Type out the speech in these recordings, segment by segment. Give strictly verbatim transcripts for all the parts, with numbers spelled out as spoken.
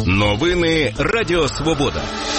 Новини Радіо Свобода.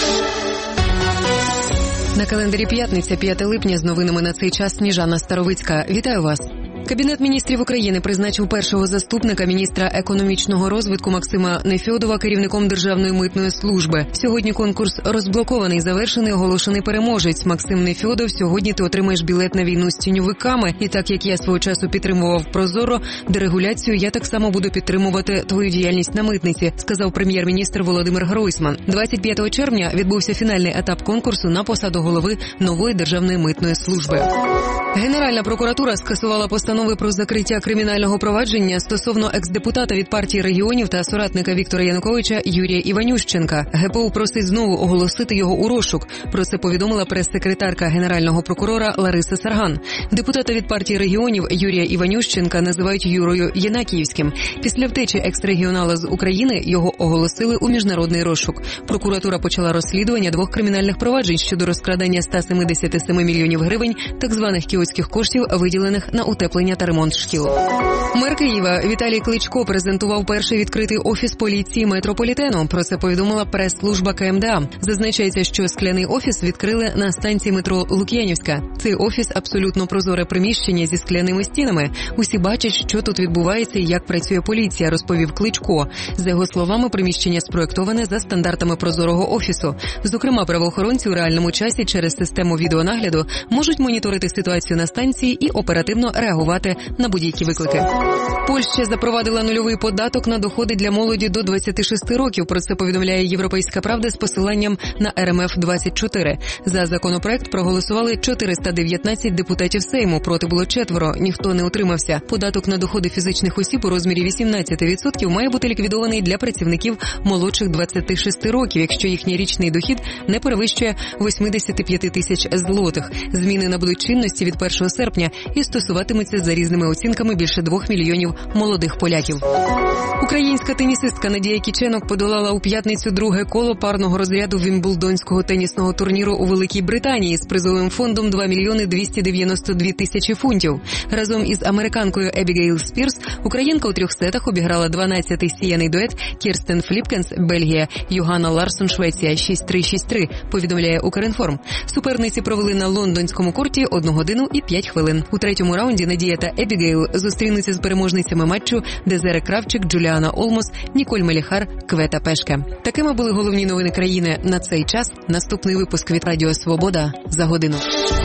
На календарі п'ятниця, п'яте липня, з новинами на цей час Сніжана Старовицька. Вітаю вас. Кабінет міністрів України призначив першого заступника міністра економічного розвитку Максима Нефьодова керівником Державної митної служби. Сьогодні конкурс розблокований, завершений, оголошений переможець. Максим Нефьодов, сьогодні ти отримаєш білет на війну з тіньовиками. І так, як я свого часу підтримував Прозоро, дерегуляцію, я так само буду підтримувати твою діяльність на митниці, сказав прем'єр-міністр Володимир Гройсман. двадцять п'ятого червня відбувся фінальний етап конкурсу на посаду голови нової Державної митної служби. Генеральна прокуратура скасувала постанови про закриття кримінального провадження стосовно екс-депутата від партії регіонів та соратника Віктора Януковича Юрія Іванющенка. ГПУ просить знову оголосити його у розшук. Про це повідомила прес-секретарка Генерального прокурора Лариса Сарган. Депутата від партії регіонів Юрія Іванющенка називають Юрою Єнакіївським. Після втечі екс-регіонала з України його оголосили у міжнародний розшук. Прокуратура почала розслідування двох кримінальних проваджень щодо розкрадання ста сімдесят сім мільйонів гривень так званих кіотських коштів, виділених на утеплення та ремонт шкіл. Мер Києва Віталій Кличко презентував перший відкритий офіс поліції метрополітену. Про це повідомила прес-служба ка ем де а. Зазначається, що скляний офіс відкрили на станції метро Лук'янівська. Цей офіс – абсолютно прозоре приміщення зі скляними стінами. Усі бачать, що тут відбувається і як працює поліція, розповів Кличко. За його словами, приміщення спроєктоване за стандартами прозорого офісу. Зокрема, правоохоронці у реальному часі через систему відеонагляду можуть моніторити ситуацію на станції і оперативно реагувати на будь-які виклики. Польща запровадила нульовий податок на доходи для молоді до двадцяти шести років. Про це повідомляє «Європейська правда» з посиланням на ер ем еф двадцять чотири. За законопроект проголосували чотириста дев'ятнадцять депутатів Сейму, проти було четверо, ніхто не утримався. Податок на доходи фізичних осіб у розмірі вісімнадцять відсотків має бути ліквідований для працівників молодших двадцяти шести років, якщо їхній річний дохід не перевищує вісімдесят п'ять тисяч злотих. Зміни набудуть чинності від першого серпня і стосуватиметься за різними оцінками більше двох мільйонів молодих поляків. Українська тенісистка Надія Кіченок подолала у п'ятницю друге коло парного розряду Вімблдонського тенісного турніру у Великій Британії з призовим фондом два мільйони двісті дев'яносто дві тисячі фунтів. Разом із американкою Ебігейл Спірс українка у трьох сетах обіграла дванадцятий сіяний дует Кірстен Фліпкенс, Бельгія, Йоганна Ларсон, Швеція, шість три шість три, повідомляє Укрінформ. Суперниці провели на лондонському корті одну годину і п'ять хвилин. У третьому раунді Надія та Ебігейл зустрінуться з переможницями матчу Дезире Кравчик, Джуліана Олмос, Ніколь Меліхар, Квета Пешке. Такими були головні новини країни на цей час. Наступний випуск від Радіо Свобода за годину.